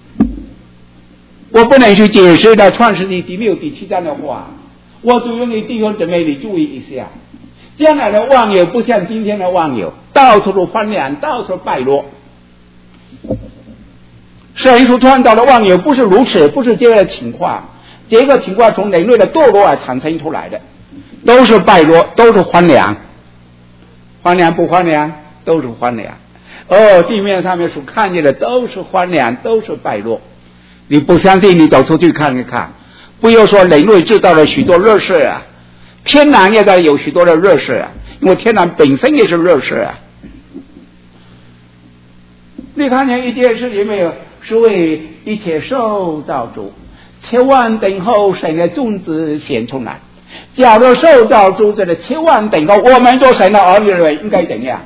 我不能去解释的创世纪第6、第7章的话，我只用你弟兄姊妹你注意一下，将来的万有不像今天的万有，到处都荒凉，到处败落。神所创造的万有不是如此，不是这个情况，这个情况从人类的堕落而产生出来的，都是败落，都是荒凉。荒凉不荒凉？都是荒凉。地面上面所看见的都是荒凉，都是败落。你不相信，你走出去看一看。不要说人类制造了许多热水啊，天然也在有许多的热水啊，因为天然本身也是热水啊。你看见一件事情没有？所谓一切受造主切望等候神的种子显出来。假如受造主这的切望等候，我们做神的儿女的应该怎样？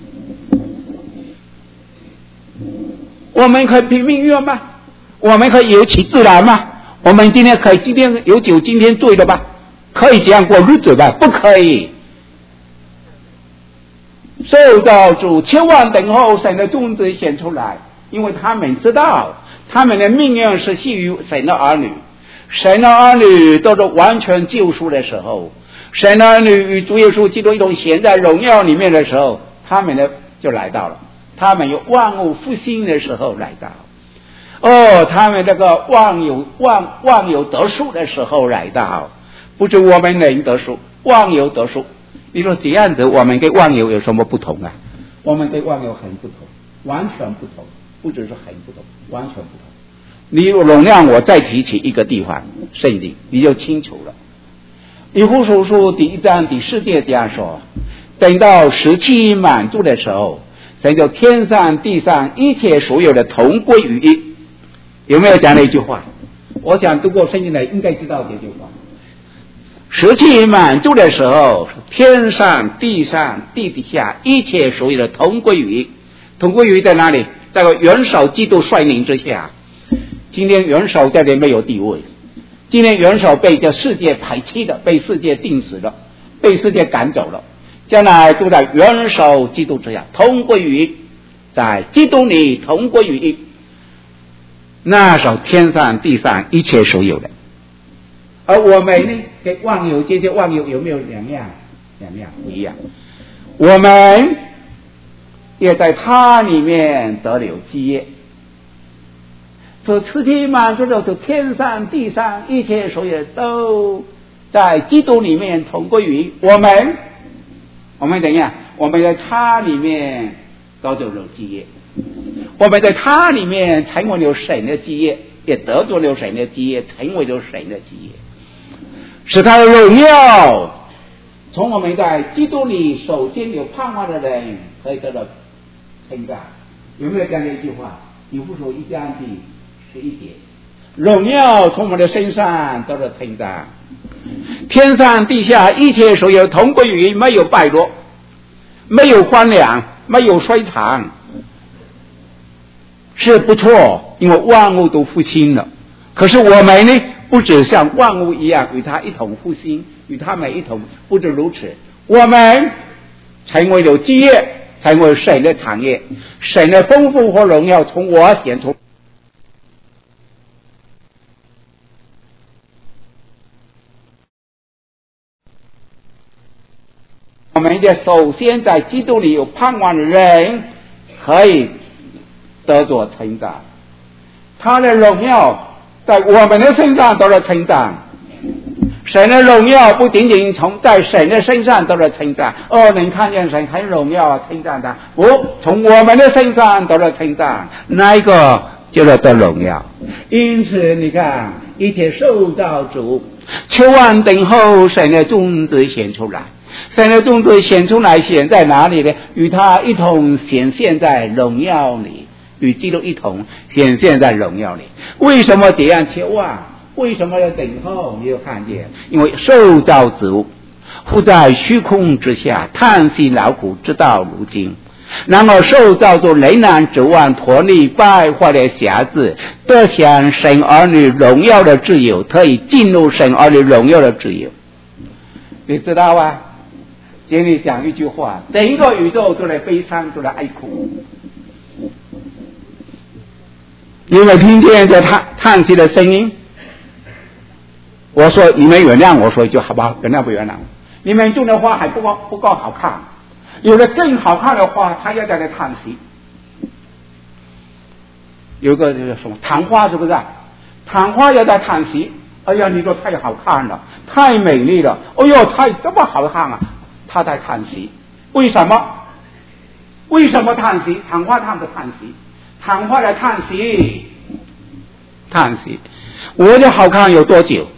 我们可以凭命运吗？我们可以有其自然吗？我们今天有酒今天醉的吧？可以这样过日子吧？不可以。受造主切望等候神的种子显出来，因为他们知道他们的命运是系于神的儿女。神的儿女都是完全救赎的时候，神的儿女与主耶稣基督一同显在荣耀里面的时候，他们呢就来到了，他们有万物复兴的时候来到。他们这个万有得赎的时候来到，不是我们人得赎，万有得赎。你说这样子，我们跟万有有什么不同啊？ 我们跟万有很不同，完全不同，不只是很不同，完全不同。你容量我再提起一个地方，圣经你就清楚了。以弗所书第1章第4节这样说，等到时期满足的时候，神就天上地上一切所有的同归于一。有没有讲了一句话？我想读过圣经的应该知道这句话。时期满足的时候，天上地上地底下一切所有的同归于一。同归于一在哪里？在元首基督率领之下。今天元首在这里没有地位，今天元首被这世界排斥了，被世界定死了，被世界赶走了，将来都在元首基督之下同归于一，在基督里同归于一。那时候天上地上一切所有的，而我们呢，跟万有这些万有有没有两样？两样不一样。我们也在他里面得了基业。所时期满足的是天上地上一切所有都在基督里面同归于一。我们怎样？我们在他里面得着了基业，我们在他里面成为了神的基业，也得着了神的基业，成为了神的基业，使他的荣耀从我们在基督里首先有盼望的人可以得到称赞。有没有这样的一句话？以弗所1章第11节，荣耀从我们的身上得到称赞，天上地下一切所有同归于一，没有败落，没有荒凉，没有衰残，是不错，因为万物都复兴了。可是我们呢，不只像万物一样与他一同复兴，与他们一同，不止如此，我们成为了基业，成为神的产业，神的丰富和荣耀从我显出。我们的首先在基督里有盼望的人可以得着成长，他的荣耀在我们的身上得到成长，神的荣耀不仅仅从在神的身上得到成长，能看见神很荣耀啊，称赞他，不从我们的身上得到成长，那一个就是得荣耀。因此你看，一切受造主求望等候神的种子显出来，神的种子显出来，显在哪里呢？与他一同显现在荣耀里，与基督一同显现在荣耀里。为什么这样求望？为什么要等候？你有看见？因为受造主伏在虚空之下，叹息劳苦，直到如今。然而受造主仍然指望脱离败坏的辖制，得享神儿女荣耀的自由，可以进入神儿女荣耀的自由。你知道啊？今天讲一句话，整个宇宙都在悲伤，都在哀哭。你们听见这叹息的声音？我说你们原谅我说一句好不好？原谅不原谅？你们种的花还不够好看，有的更好看的花，他要在那叹息。有个就是什么昙花，是不是？昙花要在叹息。哎呀，你说太好看了，太美丽了，哎呦，太这么好看啊！他在叹息。为什么？为什么叹息？昙花他不叹息，昙花在叹息，叹息。我的好看有多久？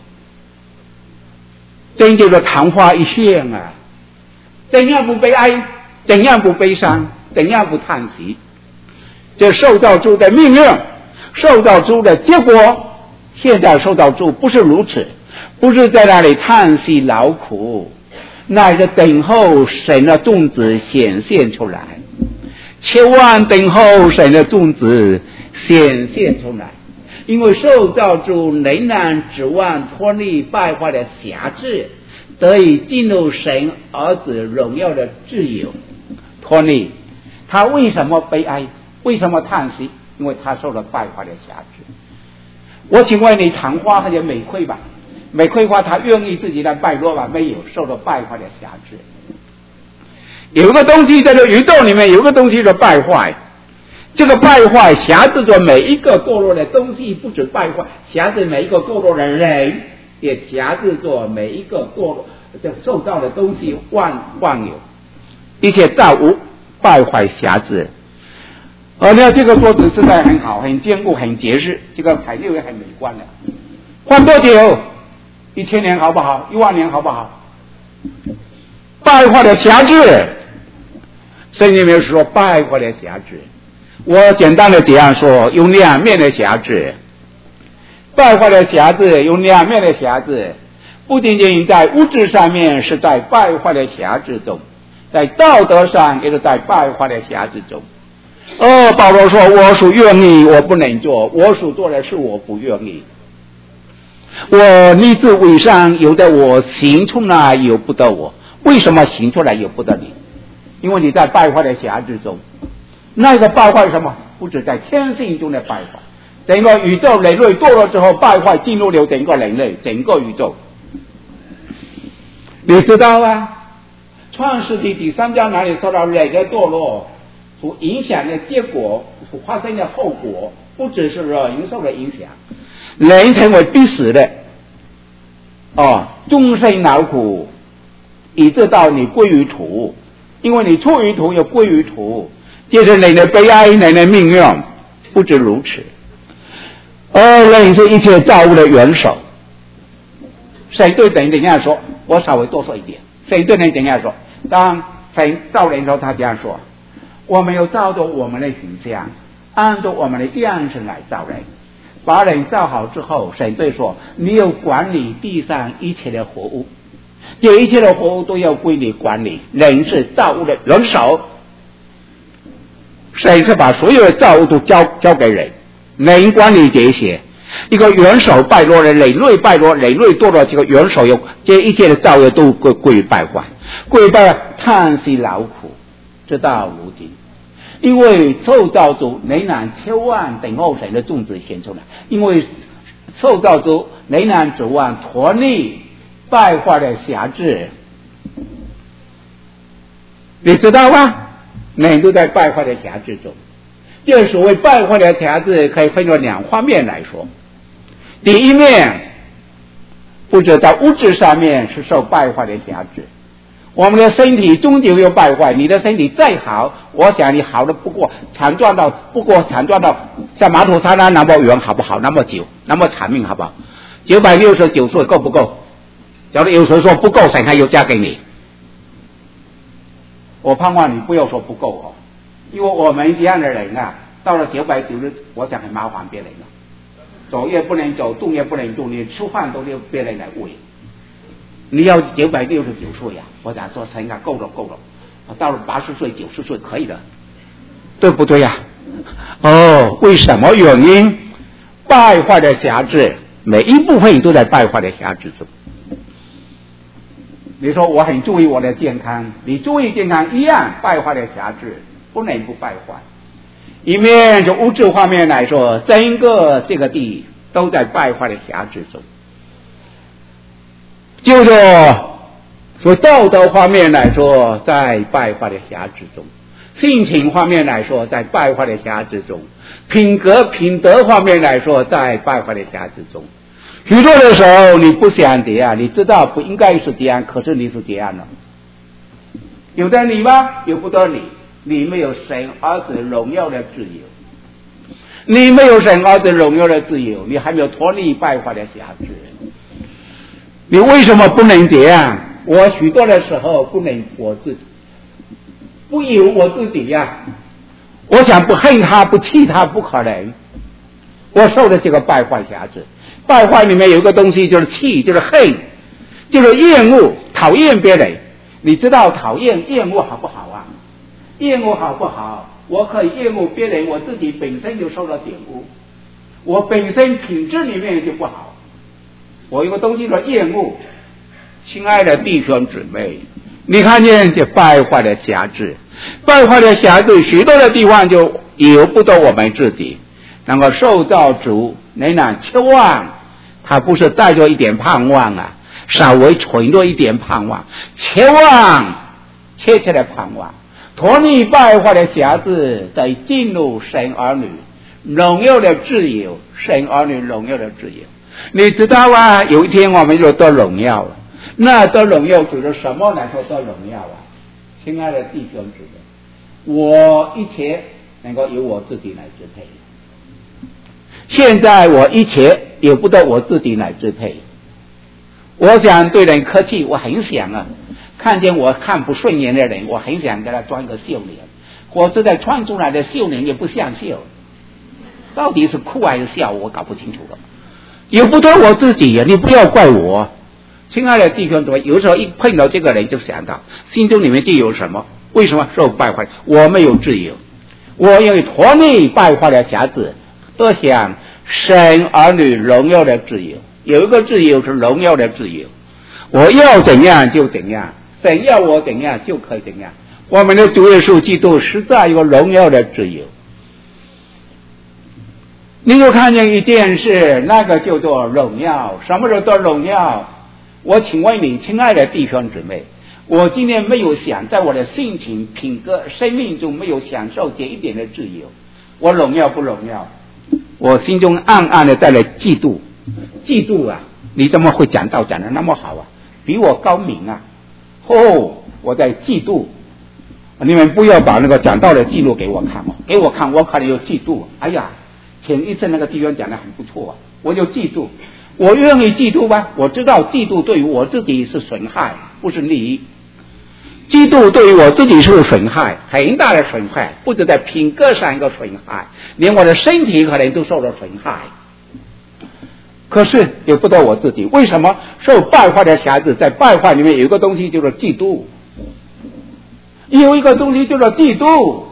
真叫做昙花一现啊！怎样不悲哀？怎样不悲伤？怎样不叹息？这受造主的命运，受造主的结果。现在受造主不是如此，不是在那里叹息劳苦，乃是等候神的种子显现出来，千万等候神的种子显现出来。因为受造主仍然指望脱离败坏的辖制，得以进入神儿子荣耀的自由。脱离他为什么悲哀？为什么叹息？因为他受了败坏的辖制。我请问你，昙花还是玫瑰吧？玫瑰花它愿意自己来败落吧？没有，受了败坏的辖制。有一个东西在这宇宙里面，有一个东西叫败坏。这个败坏辖制着每一个堕落的东西，不止败坏，辖制每一个堕落的人，也辖制着每一个堕落受造的东西，万有一切造物败坏瑕疵。而且这个桌子实在很好，很坚固，很结实，这个材料也很美观的。换多久？1000年好不好？10000年好不好？败坏的瑕疵，圣经里面说败坏的瑕疵。我简单的这样说，有两面的瑕疵。败坏的瑕疵有两面的瑕疵，不仅仅在物质上面是在败坏的瑕疵中，在道德上也是在败坏的瑕疵中。保罗说：“我所愿意，我不能做；我所做的事，我不愿意。我立志为善，由得我行出来，由不得我。为什么行出来由不得你？因为你在败坏的瑕疵中。那个败坏是什么？不止在天性中的败坏，整个宇宙人类堕落之后，败坏进入了整个人类，整个宇宙。你知道啊？创世纪第3章哪里说到人的堕落所影响的结果，所发生的后果，不只是人受的影响，人成为必死的，终身劳苦，以致到你归于土，因为你出于土又归于土，这是人的悲哀，人的命运。不止如此，人是一切造物的元首。谁对人怎样说？我稍微多说一点。谁对人怎样说？当神造人的时候，他这样说：我们有照着我们的形象，按照我们的样式来造人。把人造好之后，神对说：你有管理地上一切的活物，这一切的活物都要归你管理。人是造物的元首，神是把所有的造物都交给人，人管理这些。一个元首败落了，人类败落，人类堕落，这个元首有这一切的造物都归于败坏，归于败坏，叹息劳苦，直到如今。因为受造主仍然期望等候神的种子显出来，因为受造主仍然指望脱离败坏的辖制。你知道吗？人都在败坏的辖制中。这所谓败坏的辖制可以分作两方面来说。第一面，不止在物质上面是受败坏的辖制，我们的身体终究要败坏。你的身体再好，我想你好的不过强壮到像马土沙拉那么远好不好？那么久，那么长命好不好？969岁够不够？假如有谁说不够，神还有加给你。我盼望你不要说不够因为我们这样的人啊，到了990，我想很麻烦别人了。走也不能走，动也不能动，你吃饭都由别人来喂。你要969岁呀，我想说神啊，够了，到了80岁、90岁可以的，对不对呀？为什么原因？败坏的辖制，每一部分都在败坏的辖制中。你说我很注意我的健康，你注意健康一样，败坏的辖制不能不败坏。一面就物质方面来说，整个这个地都在败坏的辖制中。就是说道德方面来说，在败坏的辖制中；性情方面来说，在败坏的辖制中；品德方面来说，在败坏的辖制中。许多的时候你不想这样，你知道不应该是这样，可是你是这样的。有的你吗？有不得你没有神儿子荣耀的自由，你没有神儿子荣耀的自由，你还没有脱离败坏的辖制。你为什么不能这样？我许多的时候不能我自己，不由我自己呀。我想不恨他，不气他，不可能。我受的这个败坏辖制，败坏里面有一个东西就是气，就是恨，就是厌恶，讨厌别人。你知道讨厌厌恶好不好啊？厌恶好不好？我可以厌恶别人，我自己本身就受到玷污，我本身品质里面就不好。我有个东西叫厌恶。亲爱的弟兄姊妹，你看见这败坏的辖制，败坏的辖制许多的地方就由不得我们自己。那个受造主仍然期望，他不是带着一点盼望啊，稍微存着一点盼望，期望切切的盼望，脱离败坏的辖制，再进入神儿女荣耀的自由，神儿女荣耀的自由。你知道啊，有一天我们就得荣耀了。那得荣耀指的什么来说得荣耀啊？亲爱的弟兄姊妹， 我一切能够由我自己来支配。现在我一切由不得我自己来支配。我想对人客气，我很想啊，看见我看不顺眼的人，我很想给他装一个笑脸。我是在穿出来的笑脸也不像笑，到底是哭还是笑，我搞不清楚了。由不得我自己呀，你不要怪我。亲爱的弟兄姊妹，有时候一碰到这个人，就想到心中里面就有什么？为什么受败坏？我没有自由，我因为脱离败坏的辖制，得享神儿女荣耀的自由。有一个自由是荣耀的自由，我要怎样就怎样，神要我怎样就可以怎样。我们的主耶稣基督实在有荣耀的自由。你就看见一件事，那个叫做荣耀。什么叫做荣耀？我请问你，亲爱的弟兄姊妹，我今天没有想在我的性情、品格、生命中没有享受这一点的自由，我荣耀不荣耀？我心中暗暗的带来嫉妒。嫉妒啊！你怎么会讲道讲得那么好啊？比我高明啊！我在嫉妒。你们不要把那个讲道的记录给我看哦，给我看，我可能有嫉妒。哎呀，前一次那个弟兄讲得很不错啊，我就嫉妒。我愿意嫉妒吧？我知道嫉妒对于我自己是损害，不是利益。嫉妒对于我自己是损害，很大的损害，不止在品格上一个损害，连我的身体可能都受到损害。可是也不得我自己，为什么受败坏的辖制？在败坏里面有一个东西叫做嫉妒，有一个东西叫做嫉妒，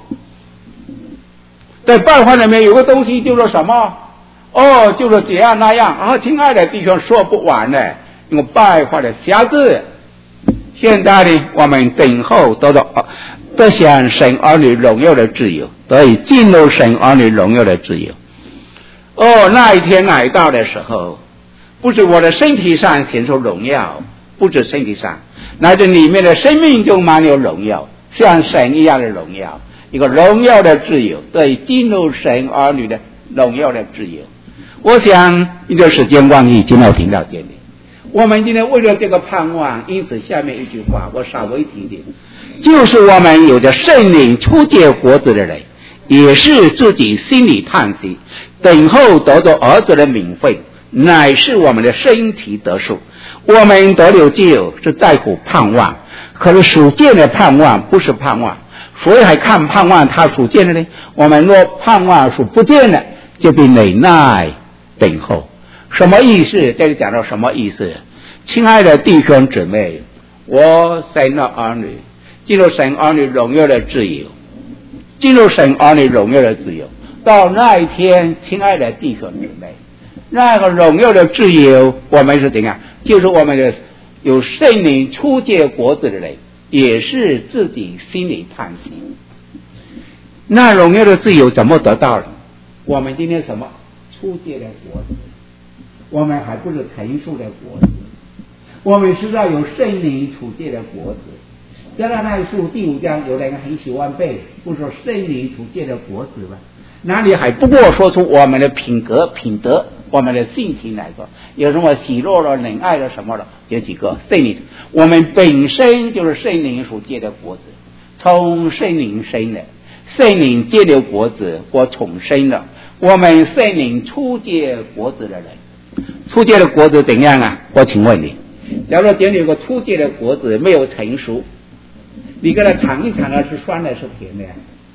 在败坏里面有个东西叫做什么？就是这样那样。亲爱的弟兄，说不完呢，因为败坏的辖制。现在呢，我们等候得享神儿女荣耀的自由，得以进入神儿女荣耀的自由。那一天来到的时候，不是我的身体上显出荣耀，不止身体上，乃至里面的生命中满有荣耀，像神一样的荣耀，一个荣耀的自由，得以进入神儿女的荣耀的自由。我想一个时间光已经要停到这里。我们今天为了这个盼望，因此下面一句话我稍微提点，就是我们有着圣灵初结果子的人，也是自己心里叹息，等候得着儿子的名分，乃是我们的身体得赎。我们得了救是在乎盼望，可是属见的盼望不是盼望，所以还看盼望他属见的呢。我们若盼望属不见的，就必忍耐等候。什么意思？这里讲到什么意思？亲爱的弟兄姊妹，我神的儿女进入神儿女荣耀的自由，进入神儿女荣耀的自由。到那一天，亲爱的弟兄姊妹，那个荣耀的自由，我们是怎样？就是我们的有圣灵初结果子的人，也是自己心里叹息。那荣耀的自由怎么得到了？我们今天什么初结的果子？我们还不是成熟的果子，我们是要有圣灵初结的果子。加拉太书第5章，有人很喜欢背，不说圣灵初结的果子吗？哪里还不过说出我们的品格、品德，我们的性情来说，有什么喜乐了、仁爱了什么了，这几个圣灵，我们本身就是圣灵所结的果子，从圣灵生的，圣灵结了果子，或重生了。我们圣灵初结果子的人，初结的果子怎样啊？我请问你，假如这里有个初结的果子没有成熟，你给它尝一尝，是酸的是甜的呀？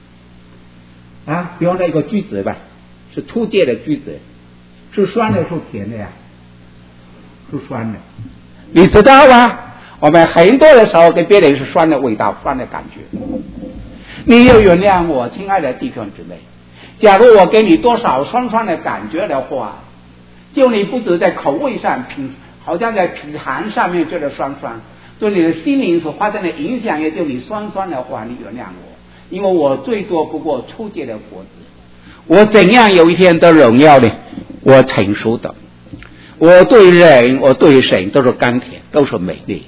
比方说一个橘子吧，是初结的橘子，是酸的是甜的呀？是酸的。你知道吗？我们很多的时候给别人是酸的味道，酸的感觉。你要原谅我，亲爱的弟兄姊妹，假如我给你多少酸酸的感觉的话，就你不止在口味上好像在品尝上面觉得酸酸，对你的心灵所发生的影响也就你酸酸的话，你原谅我，因为我最多不过初结的果子。我怎样有一天得荣耀呢？我成熟的，我对人，我对神都是甘甜，都是美丽，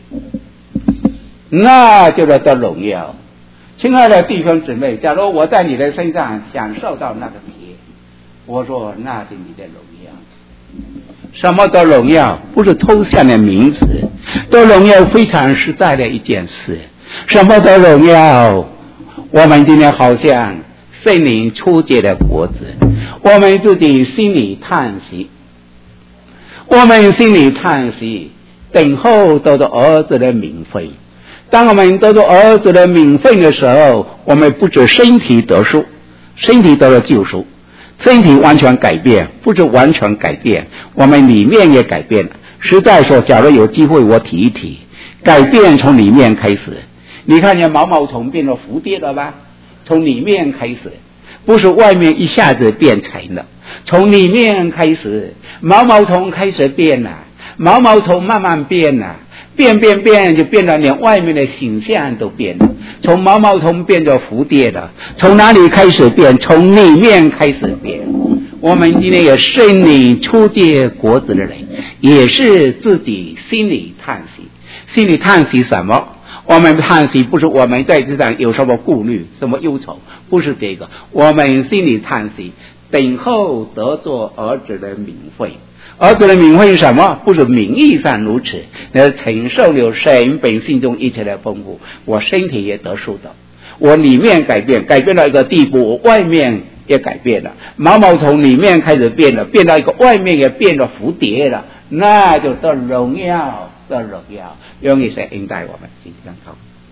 那就是得荣耀。亲爱的弟兄姊妹，假如我在你的身上享受到那个甜，我说那是你的荣耀。什么得荣耀？不是抽象的名词，得荣耀非常实在的一件事。什么得荣耀？ 我们今天好像圣灵初结的果子，我们自己心里叹息，我们心里叹息，等候得到儿子的名分。当我们得到儿子的名分的时候，我们不止身体得赎，身体得了救赎，身体完全改变，不止完全改变，我们里面也改变了。实在说，假如有机会我提一提，改变从里面开始。你看见毛毛虫变成蝴蝶了吧？从里面开始，不是外面一下子变成的，从里面开始，毛毛虫开始变了，毛毛虫慢慢变了，变就变到连外面的形象都变了，从毛毛虫变成蝴蝶了。从哪里开始变？从里面开始变。我们今天也圣灵初结果子的人，也是自己心里叹息。心里叹息什么？我们叹息不是我们在这上有什么顾虑，什么忧愁，不是这个。我们心里叹息，等候得做儿子的名分。儿子的名分是什么？不是名义上如此，那承受了神本性中一切的丰富。我身体也得赎的，我里面改变到一个地步，我外面也改变了。毛毛虫里面开始变了，变到一个外面也变了蝴蝶了，那就得荣耀，得荣耀。愿意神恩待我们，请参考。